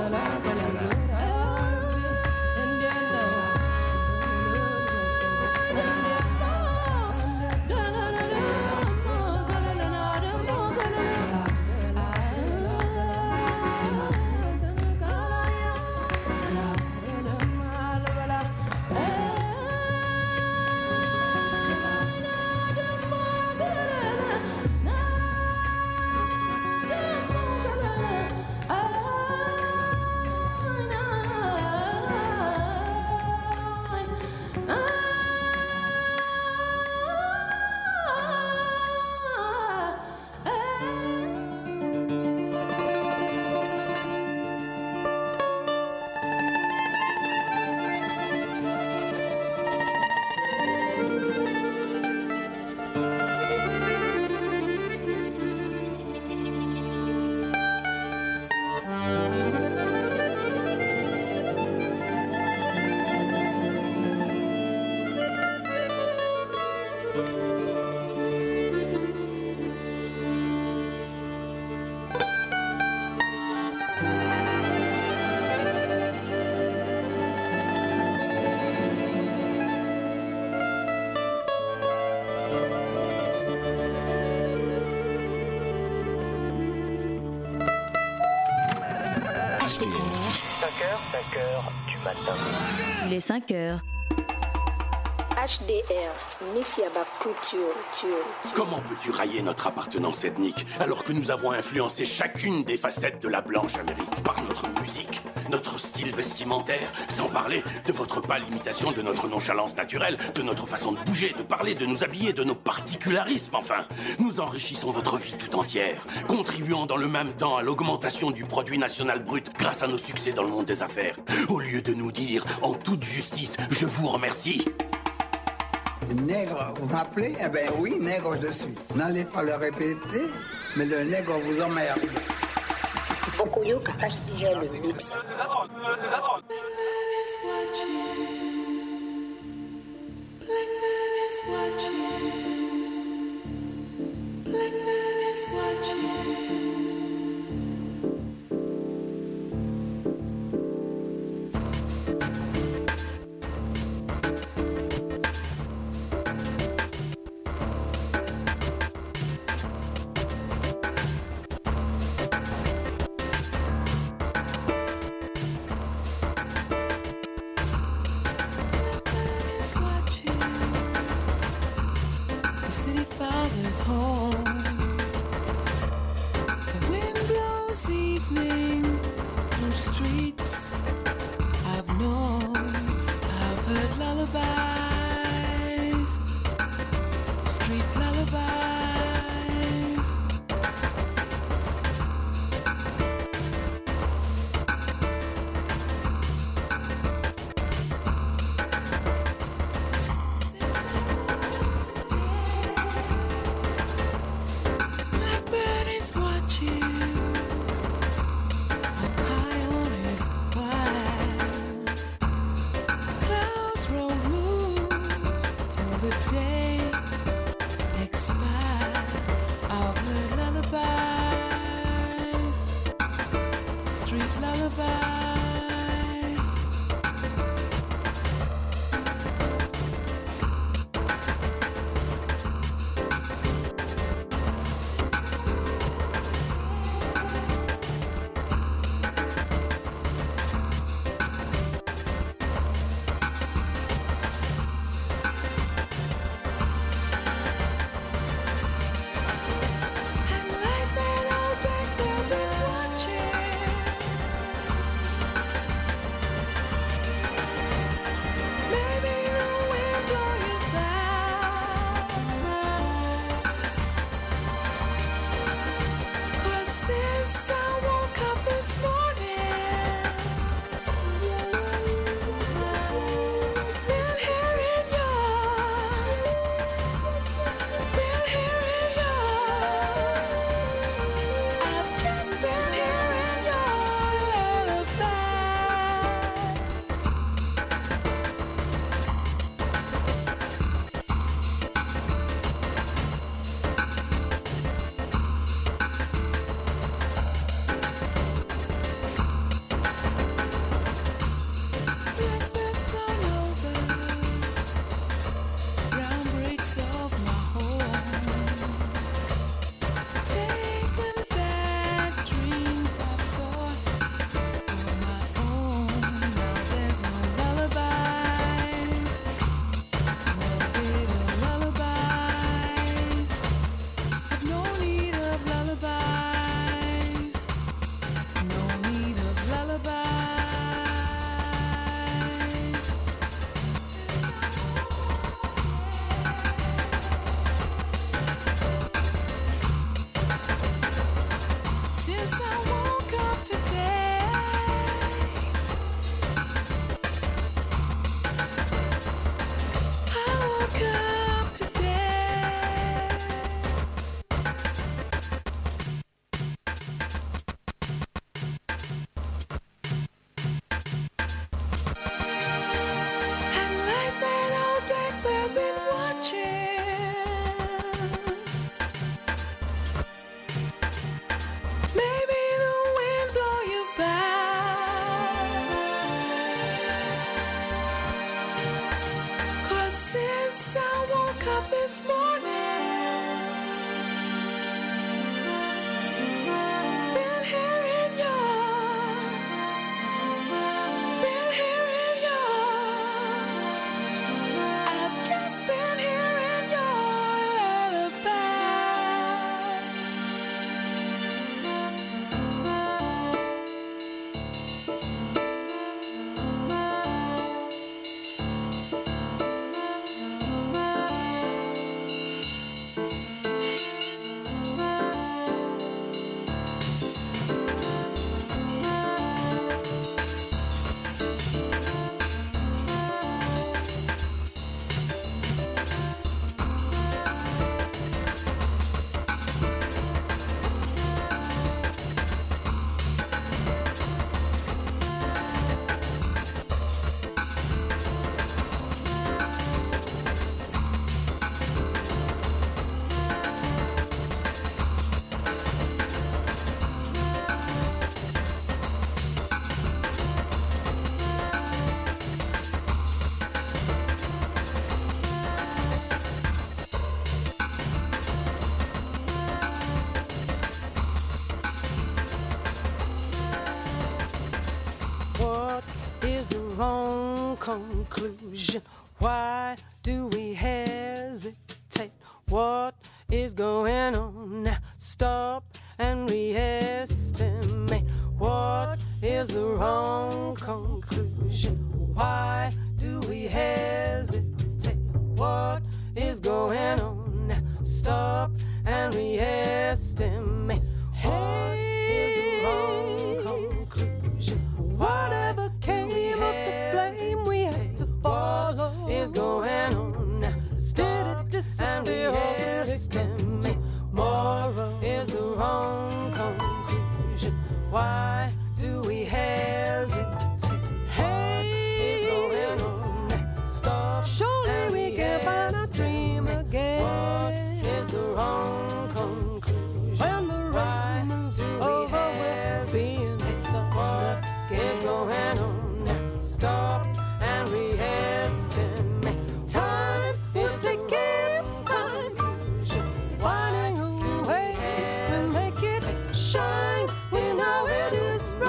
Il est 5 heures. HDR, Mix Yaba Culture. Comment peux-tu railler notre appartenance ethnique alors que nous avons influencé chacune des facettes de la blanche Amérique par notre musique, notre style vestimentaire, sans parler de votre pâle imitation de notre nonchalance naturelle, de notre façon de bouger, de parler, de nous habiller, de nos particularismes, enfin. Nous enrichissons votre vie tout entière, contribuant dans le même temps à l'augmentation du produit national brut grâce à nos succès dans le monde des affaires. Au lieu de nous dire, en toute justice, je vous remercie. Nègre, vous m'appelez? Eh ben oui, nègre je suis. N'allez pas le répéter, mais le nègre vous emmerde. Okoyoka HDR, le mix. conclusion. Why do we hesitate? What is going on now? Stop and re-estimate. What is the wrong conclusion? Why do we hesitate? What is going on now? Stop and re-estimate. What is the wrong conclusion? Whatever came of the flame we had to follow is going on now. Did it disappear or estimate? Moral is the wrong conclusion. Why do we hesitate? What is going on now? Stop. Surely we can find our dream again. What is the wrong conclusion? When the right moves over, we're being what is going on now? Stop and re-estimate. Time will take its time, winding away to make it shine. We know it is.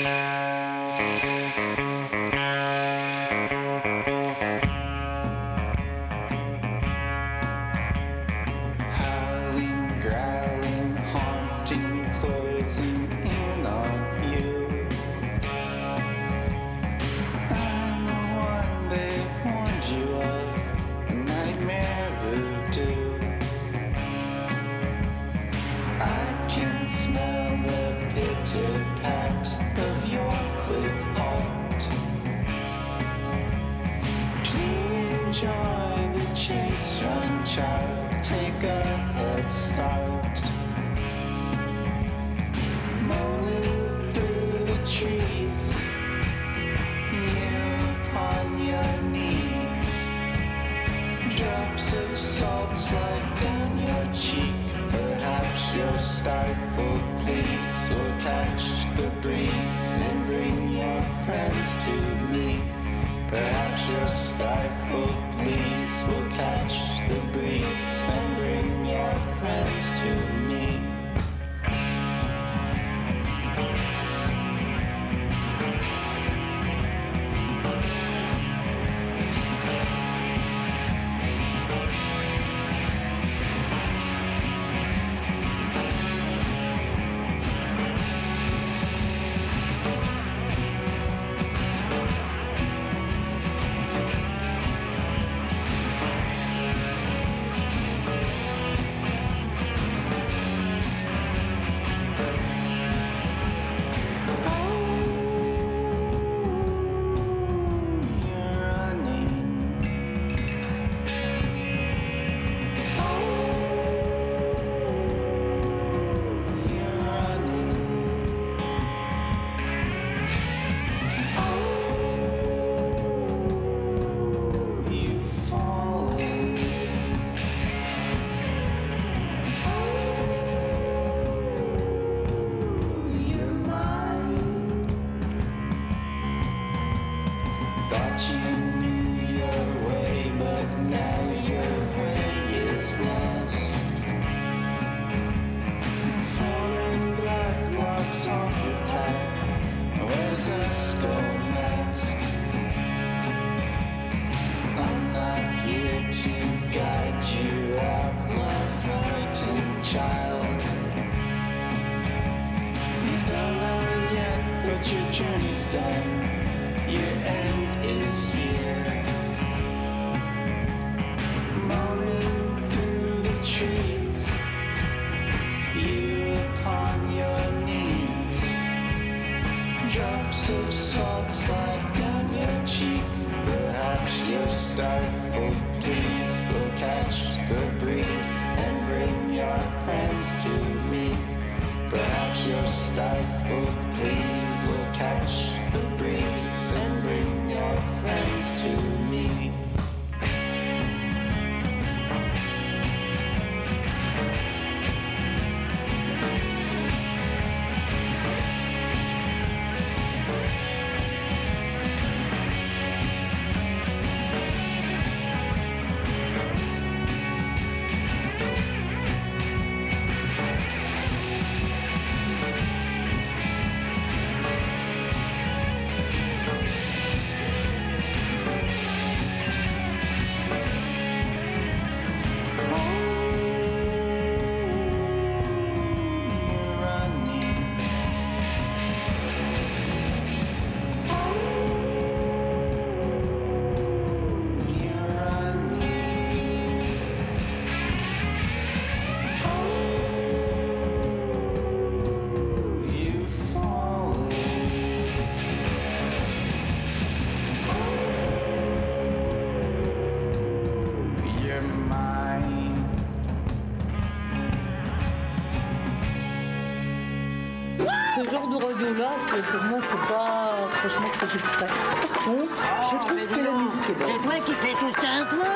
Ce genre de radio-là, pour moi, c'est pas franchement ce que j'écouterais. Par contre, je trouve que la musique est bonne. C'est toi qui fais tout ça, toi.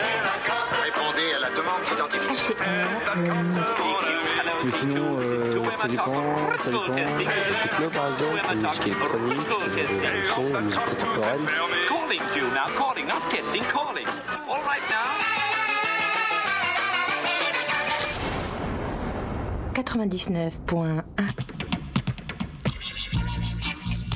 Répondez à la demande d'identification. Mais sinon, ça dépend. Techno par exemple, ce qui est électronique, le son, la musique contemporaine. 99.1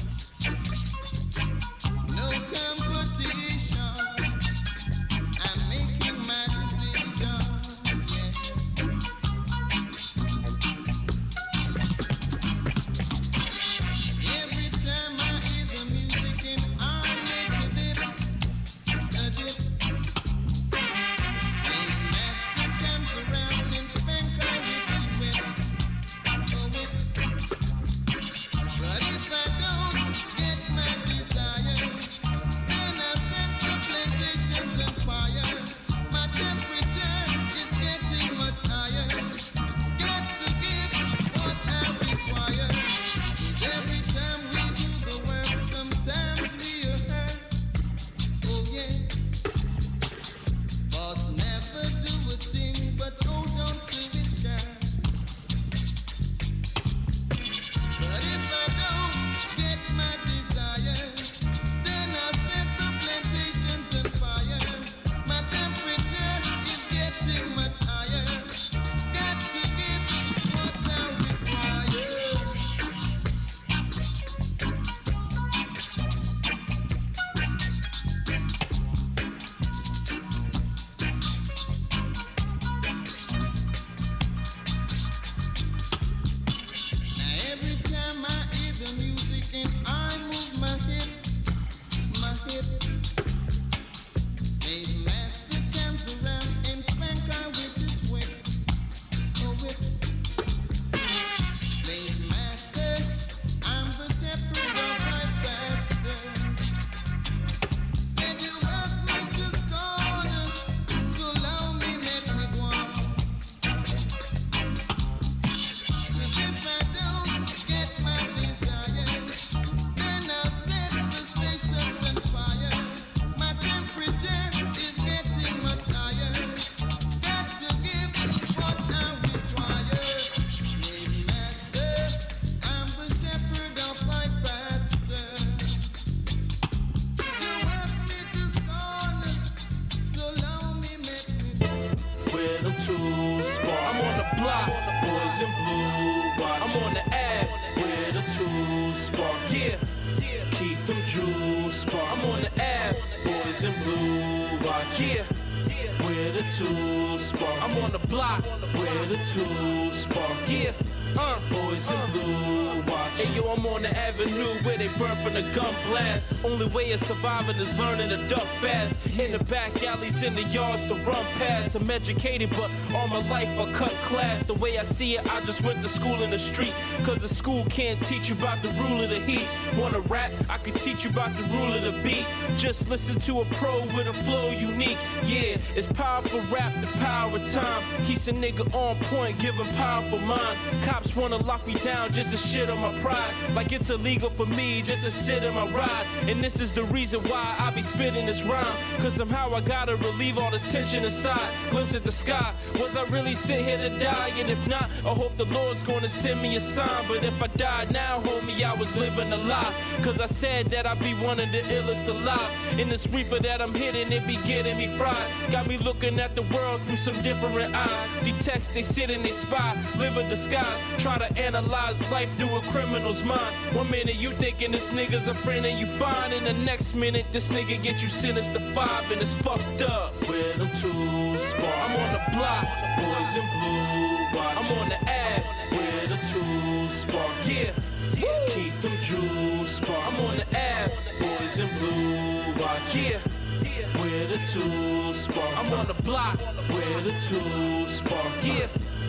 Only way of surviving is learning to duck fast. In the back alleys, in the yards to run past. I'm educated, but all my life I cut class. The way I see it, I just went to school in the street. Cause the school can't teach you about the rule of the heat. Wanna rap? I can teach you about the rule of the beat. Just listen to a pro with a flow unique. Yeah, it's powerful rap, the power of time. Keeps a nigga on point, giving powerful mind. Cops wanna lock me down just to shit on my pride. Like it's illegal for me just to sit in my ride. And this is the reason why I be spitting this rhyme. Cause somehow I gotta relieve all this tension inside. Glimpse at the sky, was I really sit here to die? And if not, I hope the Lord's gonna send me a sign. But if I died now, homie, I was living a lie. Cause I said that I'd be one of the illest alive. In this reefer that I'm hitting, it be getting me fried. Got me looking at the world through some different eyes. Detects, they sit and they spy, live in disguise. Try to analyze life through a criminal's mind. 1 minute you thinking this nigga's a friend and you fine. In the next minute, this nigga get you sentenced to 5 and it's fucked up. Where them tools spark. I'm on the block, boys in blue. Watch. I'm on the ad, where the tools spark. Yeah, keep them jewels spark. I'm on the ad, boys in blue. Watch. Yeah, where the tools spark. I'm on the block, where the tools spark. Yeah.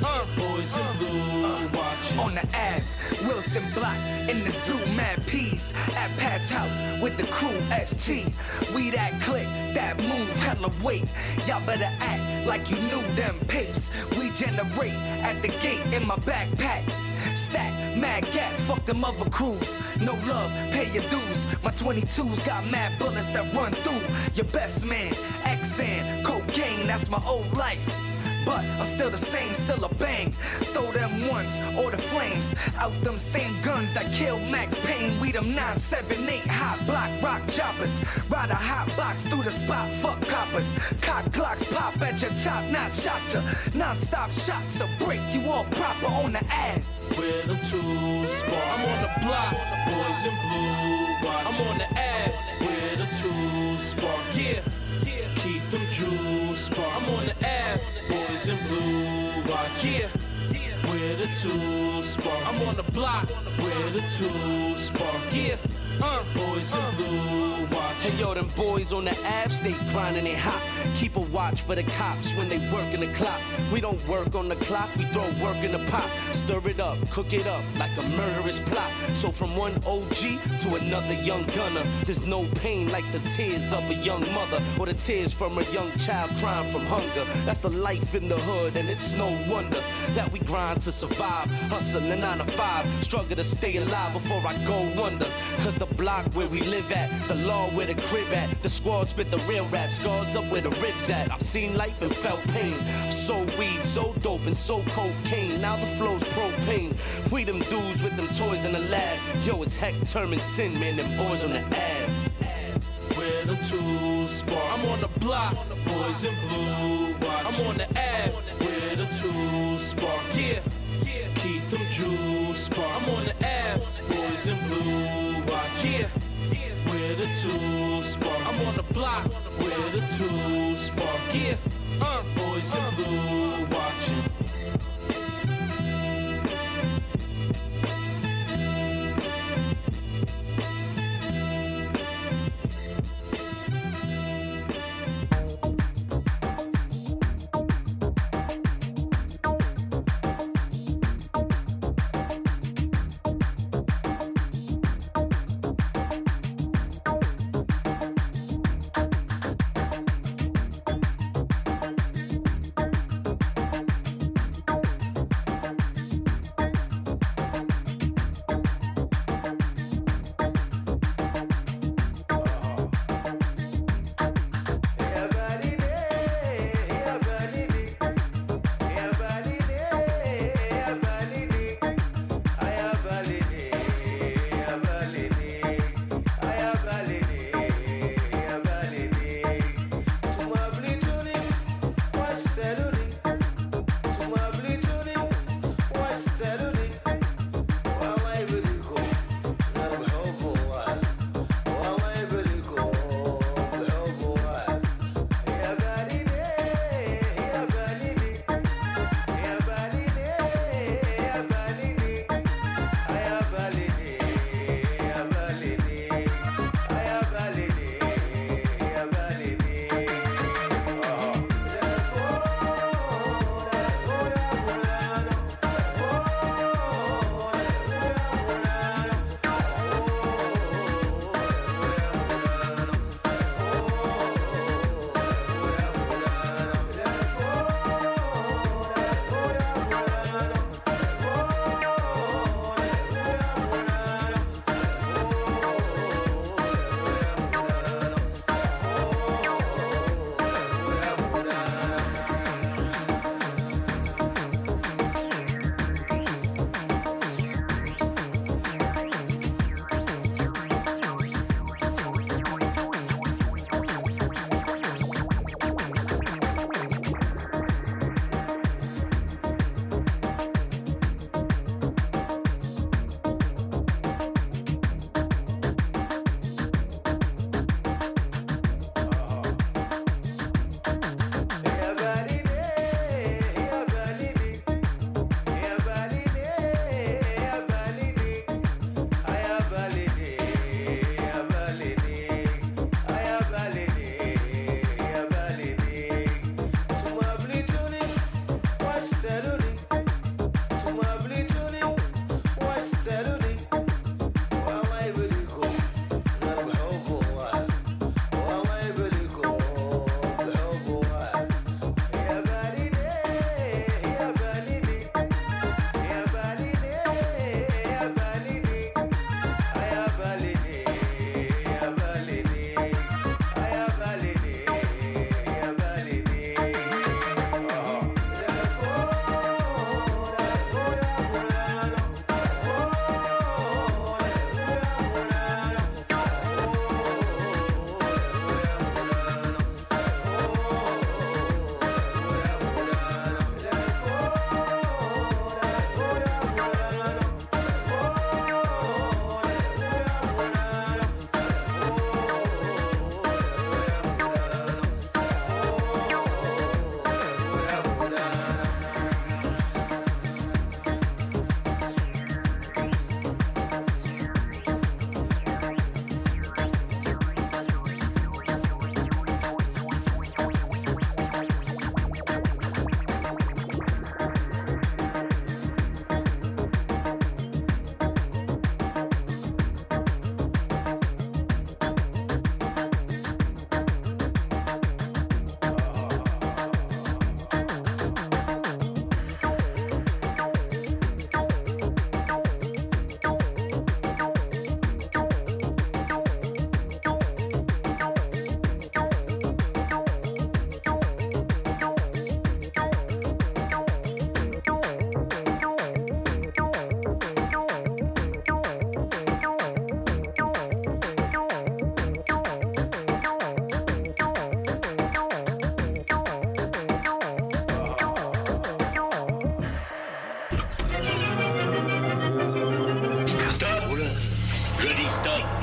Boys in blue, watching. On the Ave, Wilson Block, in the zoo, Mad Peas. At Pat's house with the crew, ST. We that click, that move, hella weight. Y'all better act like you knew them papes. We generate at the gate in my backpack. Stack, mad gats, fuck them other crews. No love, pay your dues. My 22s got mad bullets that run through your best man. Xan, cocaine, that's my old life. But I'm still the same, still a bang. Throw them once, or the flames. Out them same guns that kill Max Payne. We them 978 hot block rock choppers. Ride a hot box through the spot, fuck coppers. Cock Glocks pop at your top, not shots. Non-stop shots, will break you off proper on the ad. Where them tools spark. I'm on the block, boys in blue. Watch. I'm on the ad, where the tools spark. Yeah, keep them jewels spark. I'm on the ad, boys in blue. Watch. Yeah, where the tools spark. I'm on the block, where the tools spark. Yeah. Boys in blue, watch. Hey yo, them boys on the Ave stay grinding it hot. Keep a watch for the cops when they working the clock. We don't work on the clock, we throw work in the pot. Stir it up, cook it up like a murderous plot. So from one OG to another young gunner, there's no pain like the tears of a young mother or the tears from a young child crying from hunger. That's the life in the hood, and it's no wonder that we grind to survive. Hustle a 9 to 5, struggle to stay alive before I go under. Cause the block where we live at, the law where the crib at, the squad spit the real rap, scars up where the ribs at. I've seen life and felt pain, so weed, so dope and so cocaine. Now the flow's propane. We them dudes with them toys in the lab. Yo, it's Heck, Term and Sin, man, them boys on the Ave. Where them tools spark. I'm on the block, boys in blue. Watch. I'm on the Ave, where the tools spark. Yeah, keep them jewels spark. I'm on the Ave, boys in blue. Watch. Yeah, where the tools spark. I'm on the block, where the tools spark. Yeah, boys in blue watching.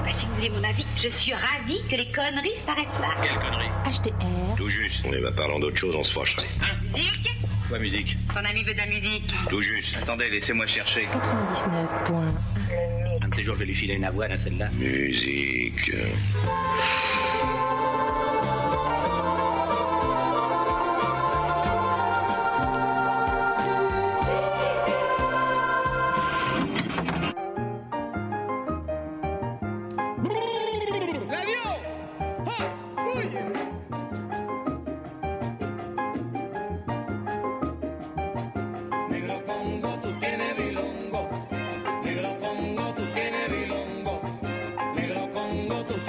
Si vous voulez mon avis, je suis ravie que les conneries s'arrêtent là. Quelle connerie? HTR. Tout juste. Eh ben, parlons d'autre chose, on se fâcherait. Hein? Musique? Quoi, musique? Ton ami veut de la musique. Tout juste. Attendez, laissez-moi chercher. 99.1. Un de ces jours, je vais lui filer une avoine à celle-là. Musique.